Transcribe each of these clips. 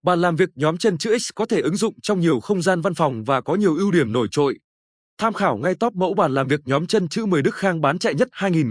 Bàn làm việc nhóm chân chữ X có thể ứng dụng trong nhiều không gian văn phòng và có nhiều ưu điểm nổi trội. Tham khảo ngay top mẫu bàn làm việc nhóm chân chữ 10 Đức Khang bán chạy nhất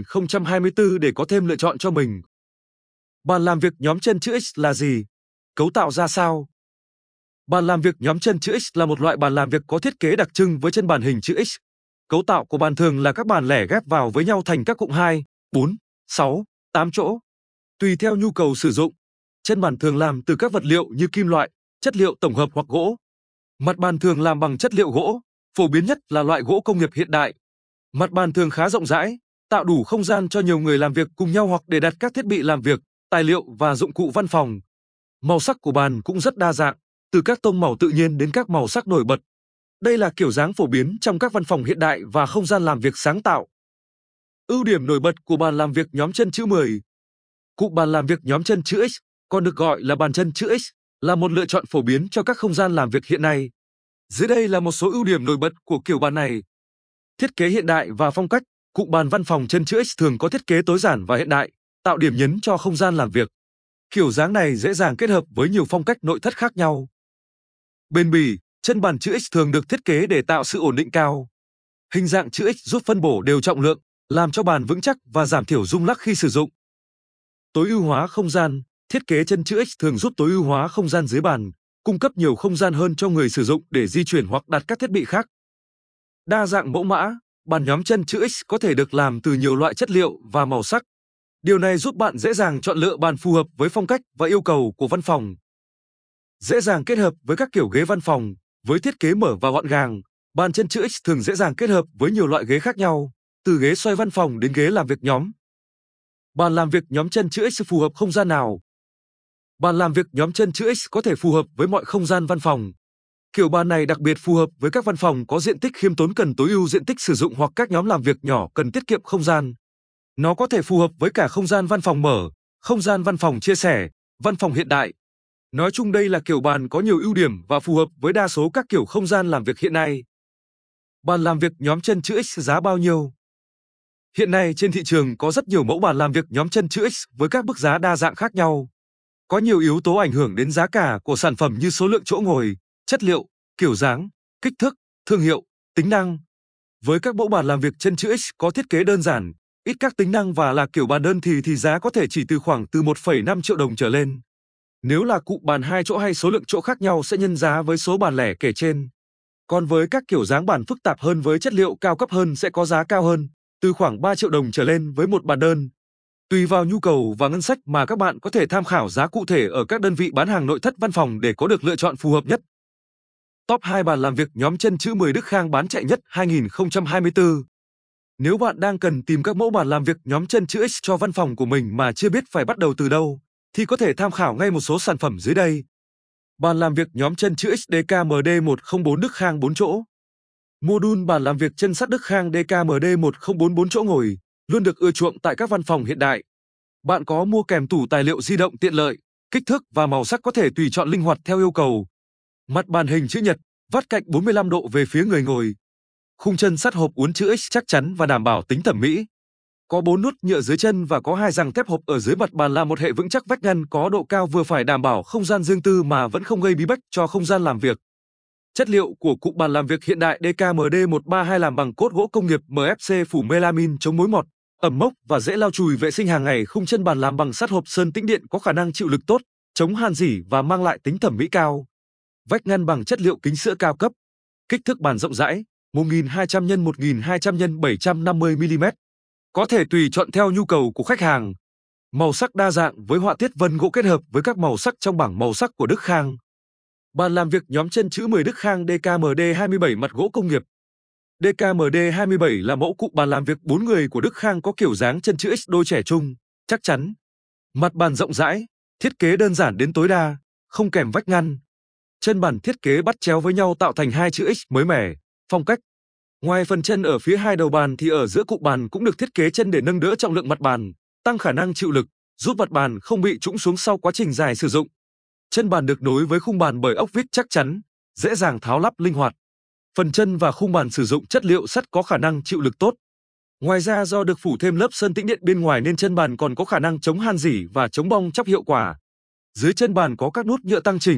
2024 để có thêm lựa chọn cho mình. Bàn làm việc nhóm chân chữ X là gì? Cấu tạo ra sao? Bàn làm việc nhóm chân chữ X là một loại bàn làm việc có thiết kế đặc trưng với chân bàn hình chữ X. Cấu tạo của bàn thường là các bàn lẻ ghép vào với nhau thành các cụm 2, 4, 6, 8 chỗ. Tùy theo nhu cầu sử dụng, chân bàn thường làm từ các vật liệu như kim loại, chất liệu tổng hợp hoặc gỗ. Mặt bàn thường làm bằng chất liệu gỗ, phổ biến nhất là loại gỗ công nghiệp hiện đại. Mặt bàn thường khá rộng rãi, tạo đủ không gian cho nhiều người làm việc cùng nhau hoặc để đặt các thiết bị làm việc, tài liệu và dụng cụ văn phòng. Màu sắc của bàn cũng rất đa dạng, từ các tông màu tự nhiên đến các màu sắc nổi bật. Đây là kiểu dáng phổ biến trong các văn phòng hiện đại và không gian làm việc sáng tạo. Ưu điểm nổi bật của bàn làm việc nhóm chân chữ 10. Cụm bàn làm việc nhóm chân chữ X, còn được gọi là bàn chân chữ X, là một lựa chọn phổ biến cho các không gian làm việc hiện nay. Dưới đây là một số ưu điểm nổi bật của kiểu bàn này. Thiết kế hiện đại và phong cách, cụm bàn văn phòng chân chữ X thường có thiết kế tối giản và hiện đại, tạo điểm nhấn cho không gian làm việc. Kiểu dáng này dễ dàng kết hợp với nhiều phong cách nội thất khác nhau. Bền bỉ, chân bàn chữ X thường được thiết kế để tạo sự ổn định cao. Hình dạng chữ X giúp phân bổ đều trọng lượng, làm cho bàn vững chắc và giảm thiểu rung lắc khi sử dụng. Tối ưu hóa không gian, thiết kế chân chữ X thường giúp tối ưu hóa không gian dưới bàn, cung cấp nhiều không gian hơn cho người sử dụng để di chuyển hoặc đặt các thiết bị khác. Đa dạng mẫu mã, bàn nhóm chân chữ X có thể được làm từ nhiều loại chất liệu và màu sắc. Điều này giúp bạn dễ dàng chọn lựa bàn phù hợp với phong cách và yêu cầu của văn phòng. Dễ dàng kết hợp với các kiểu ghế văn phòng, với thiết kế mở và gọn gàng, bàn chân chữ X thường dễ dàng kết hợp với nhiều loại ghế khác nhau, từ ghế xoay văn phòng đến ghế làm việc nhóm. Bàn làm việc nhóm chân chữ X phù hợp không gian nào? Bàn làm việc nhóm chân chữ X có thể phù hợp với mọi không gian văn phòng. Kiểu bàn này đặc biệt phù hợp với các văn phòng có diện tích khiêm tốn cần tối ưu diện tích sử dụng hoặc các nhóm làm việc nhỏ cần tiết kiệm không gian. Nó có thể phù hợp với cả không gian văn phòng mở, không gian văn phòng chia sẻ, văn phòng hiện đại. Nói chung đây là kiểu bàn có nhiều ưu điểm và phù hợp với đa số các kiểu không gian làm việc hiện nay. Bàn làm việc nhóm chân chữ X giá bao nhiêu? Hiện nay trên thị trường có rất nhiều mẫu bàn làm việc nhóm chân chữ X với các mức giá đa dạng khác nhau. Có nhiều yếu tố ảnh hưởng đến giá cả của sản phẩm như số lượng chỗ ngồi, chất liệu, kiểu dáng, kích thước, thương hiệu, tính năng. Với các mẫu bàn làm việc chân chữ X có thiết kế đơn giản, ít các tính năng và là kiểu bàn đơn thì giá có thể chỉ từ khoảng từ 1,5 triệu đồng trở lên. Nếu là cụm bàn 2 chỗ hay số lượng chỗ khác nhau sẽ nhân giá với số bàn lẻ kể trên. Còn với các kiểu dáng bàn phức tạp hơn với chất liệu cao cấp hơn sẽ có giá cao hơn, từ khoảng 3 triệu đồng trở lên với một bàn đơn. Tùy vào nhu cầu và ngân sách mà các bạn có thể tham khảo giá cụ thể ở các đơn vị bán hàng nội thất văn phòng để có được lựa chọn phù hợp nhất. Top 2 bàn làm việc nhóm chân chữ 10 Đức Khang bán chạy nhất 2024. Nếu bạn đang cần tìm các mẫu bàn làm việc nhóm chân chữ X cho văn phòng của mình mà chưa biết phải bắt đầu từ đâu, thì có thể tham khảo ngay một số sản phẩm dưới đây. Bàn làm việc nhóm chân chữ X DKMD 104 Đức Khang 4 chỗ. Module bàn làm việc chân sắt Đức Khang DKMD 1044 chỗ ngồi, luôn được ưa chuộng tại các văn phòng hiện đại. Bạn có mua kèm tủ tài liệu di động tiện lợi, kích thước và màu sắc có thể tùy chọn linh hoạt theo yêu cầu. Mặt bàn hình chữ nhật, vắt cạnh 45 độ về phía người ngồi. Khung chân sắt hộp uốn chữ X chắc chắn và đảm bảo tính thẩm mỹ. Có 4 nút nhựa dưới chân và có 2 răng thép hộp ở dưới mặt bàn là một hệ vững chắc vách ngăn có độ cao vừa phải đảm bảo không gian riêng tư mà vẫn không gây bí bách cho không gian làm việc. Chất liệu của cụm bàn làm việc hiện đại DKMD 132 làm bằng cốt gỗ công nghiệp MFC phủ melamin chống mối mọt, ẩm mốc và dễ lau chùi vệ sinh hàng ngày. Khung chân bàn làm bằng sắt hộp sơn tĩnh điện có khả năng chịu lực tốt, chống han rỉ và mang lại tính thẩm mỹ cao. Vách ngăn bằng chất liệu kính sữa cao cấp. Kích thước bàn rộng rãi, 1200 x 1200 x 750 mm. Có thể tùy chọn theo nhu cầu của khách hàng. Màu sắc đa dạng với họa tiết vân gỗ kết hợp với các màu sắc trong bảng màu sắc của Đức Khang. Bàn làm việc nhóm chân chữ 10 Đức Khang DKMD 27 mặt gỗ công nghiệp. DKMD 27 là mẫu cụm bàn làm việc 4 người của Đức Khang có kiểu dáng chân chữ X đôi trẻ trung, chắc chắn. Mặt bàn rộng rãi, thiết kế đơn giản đến tối đa, không kèm vách ngăn. Chân bàn thiết kế bắt chéo với nhau tạo thành hai chữ X mới mẻ, phong cách. Ngoài phần chân ở phía hai đầu bàn thì ở giữa cụm bàn cũng được thiết kế chân để nâng đỡ trọng lượng mặt bàn, tăng khả năng chịu lực, giúp mặt bàn không bị trũng xuống sau quá trình dài sử dụng. Chân bàn được nối với khung bàn bởi ốc vít chắc chắn, dễ dàng tháo lắp linh hoạt. Phần chân và khung bàn sử dụng chất liệu sắt có khả năng chịu lực tốt. Ngoài ra do được phủ thêm lớp sơn tĩnh điện bên ngoài nên chân bàn còn có khả năng chống han rỉ và chống bong tróc hiệu quả. Dưới chân bàn có các nút nhựa tăng chỉnh,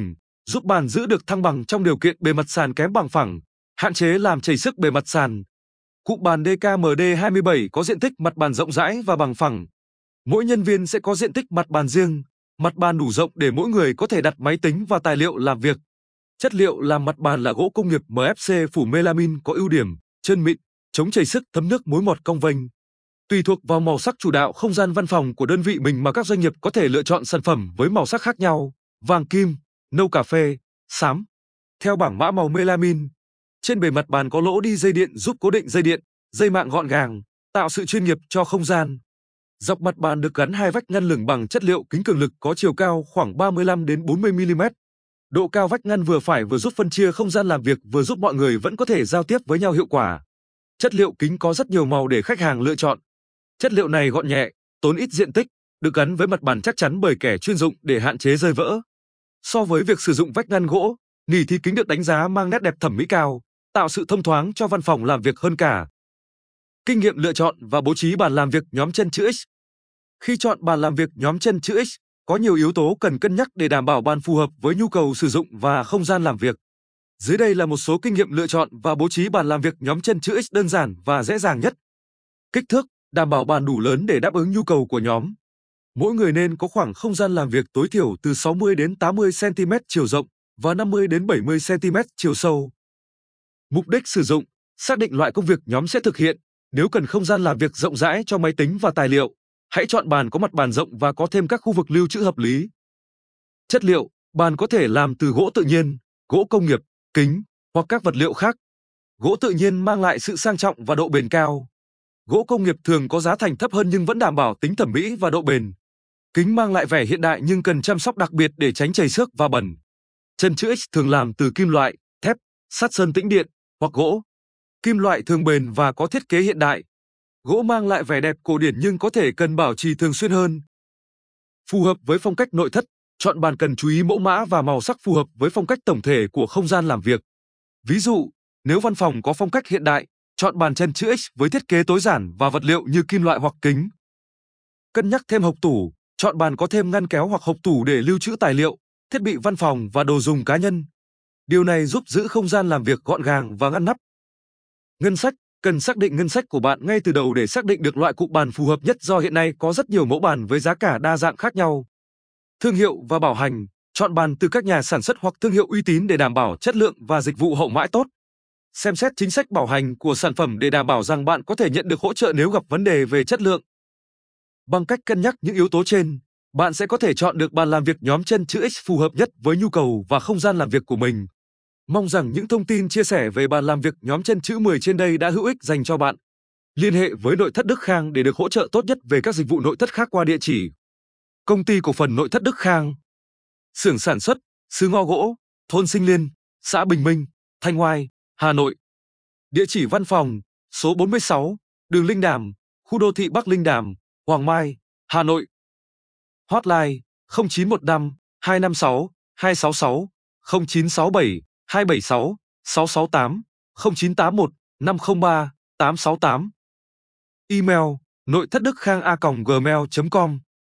giúp bàn giữ được thăng bằng trong điều kiện bề mặt sàn kém bằng phẳng, hạn chế làm chảy xước bề mặt sàn. Cụm bàn DKMD27 có diện tích mặt bàn rộng rãi và bằng phẳng. Mỗi nhân viên sẽ có diện tích mặt bàn riêng, mặt bàn đủ rộng để mỗi người có thể đặt máy tính và tài liệu làm việc. Chất liệu làm mặt bàn là gỗ công nghiệp MFC phủ melamin có ưu điểm trơn mịn, chống chảy xước, thấm nước, mối mọt, cong vênh. Tùy thuộc vào màu sắc chủ đạo không gian văn phòng của đơn vị mình mà các doanh nghiệp có thể lựa chọn sản phẩm với màu sắc khác nhau: vàng kim, nâu cà phê, xám. Theo bảng mã màu melamin, trên bề mặt bàn có lỗ đi dây điện giúp cố định dây điện, dây mạng gọn gàng, tạo sự chuyên nghiệp cho không gian. Dọc mặt bàn được gắn hai vách ngăn lửng bằng chất liệu kính cường lực có chiều cao khoảng 35 đến 40 mm. Độ cao vách ngăn vừa phải vừa giúp phân chia không gian làm việc, vừa giúp mọi người vẫn có thể giao tiếp với nhau hiệu quả. Chất liệu kính có rất nhiều màu để khách hàng lựa chọn. Chất liệu này gọn nhẹ, tốn ít diện tích, được gắn với mặt bàn chắc chắn bởi kẻ chuyên dụng để hạn chế rơi vỡ. So với việc sử dụng vách ngăn gỗ, nỉ thì kính được đánh giá mang nét đẹp thẩm mỹ cao, tạo sự thông thoáng cho văn phòng làm việc hơn cả. Kinh nghiệm lựa chọn và bố trí bàn làm việc nhóm chân chữ X. Khi chọn bàn làm việc nhóm chân chữ X, có nhiều yếu tố cần cân nhắc để đảm bảo bàn phù hợp với nhu cầu sử dụng và không gian làm việc. Dưới đây là một số kinh nghiệm lựa chọn và bố trí bàn làm việc nhóm chân chữ X đơn giản và dễ dàng nhất. Kích thước, đảm bảo bàn đủ lớn để đáp ứng nhu cầu của nhóm. Mỗi người nên có khoảng không gian làm việc tối thiểu từ 60 đến 80 cm chiều rộng và 50 đến 70 cm chiều sâu. Mục đích sử dụng, xác định loại công việc nhóm sẽ thực hiện. Nếu cần không gian làm việc rộng rãi cho máy tính và tài liệu, hãy chọn bàn có mặt bàn rộng và có thêm các khu vực lưu trữ hợp lý. Chất liệu, bàn có thể làm từ gỗ tự nhiên, gỗ công nghiệp, kính hoặc các vật liệu khác. Gỗ tự nhiên mang lại sự sang trọng và độ bền cao. Gỗ công nghiệp thường có giá thành thấp hơn nhưng vẫn đảm bảo tính thẩm mỹ và độ bền. Kính mang lại vẻ hiện đại nhưng cần chăm sóc đặc biệt để tránh chảy xước và bẩn. Chân chữ X thường làm từ kim loại, thép, sắt sơn tĩnh điện hoặc gỗ. Kim loại thường bền và có thiết kế hiện đại. Gỗ mang lại vẻ đẹp cổ điển nhưng có thể cần bảo trì thường xuyên hơn. Phù hợp với phong cách nội thất, chọn bàn cần chú ý mẫu mã và màu sắc phù hợp với phong cách tổng thể của không gian làm việc. Ví dụ, nếu văn phòng có phong cách hiện đại, chọn bàn chân chữ X với thiết kế tối giản và vật liệu như kim loại hoặc kính. Cân nhắc thêm hộc tủ, chọn bàn có thêm ngăn kéo hoặc hộc tủ để lưu trữ tài liệu, thiết bị văn phòng và đồ dùng cá nhân. Điều này giúp giữ không gian làm việc gọn gàng và ngăn nắp. Ngân sách, cần xác định ngân sách của bạn ngay từ đầu để xác định được loại cụm bàn phù hợp nhất do hiện nay có rất nhiều mẫu bàn với giá cả đa dạng khác nhau. Thương hiệu và bảo hành, chọn bàn từ các nhà sản xuất hoặc thương hiệu uy tín để đảm bảo chất lượng và dịch vụ hậu mãi tốt. Xem xét chính sách bảo hành của sản phẩm để đảm bảo rằng bạn có thể nhận được hỗ trợ nếu gặp vấn đề về chất lượng. Bằng cách cân nhắc những yếu tố trên, bạn sẽ có thể chọn được bàn làm việc nhóm chân chữ X phù hợp nhất với nhu cầu và không gian làm việc của mình. Mong rằng những thông tin chia sẻ về bàn làm việc nhóm chân chữ 10 trên đây đã hữu ích dành cho bạn. Liên hệ với Nội thất Đức Khang để được hỗ trợ tốt nhất về các dịch vụ nội thất khác qua địa chỉ: Công ty cổ phần Nội thất Đức Khang, xưởng sản xuất, xứ Ngo Gỗ, thôn Sinh Liên, xã Bình Minh, Thanh Oai, Hà Nội. Địa chỉ văn phòng: số 46, đường Linh Đàm, khu đô thị Bắc Linh Đàm, Hoàng Mai, Hà Nội. Hotline: 0915 256 266, 0967 276 668, 0981 503 868. Email: noithất đức khang a.gmail.com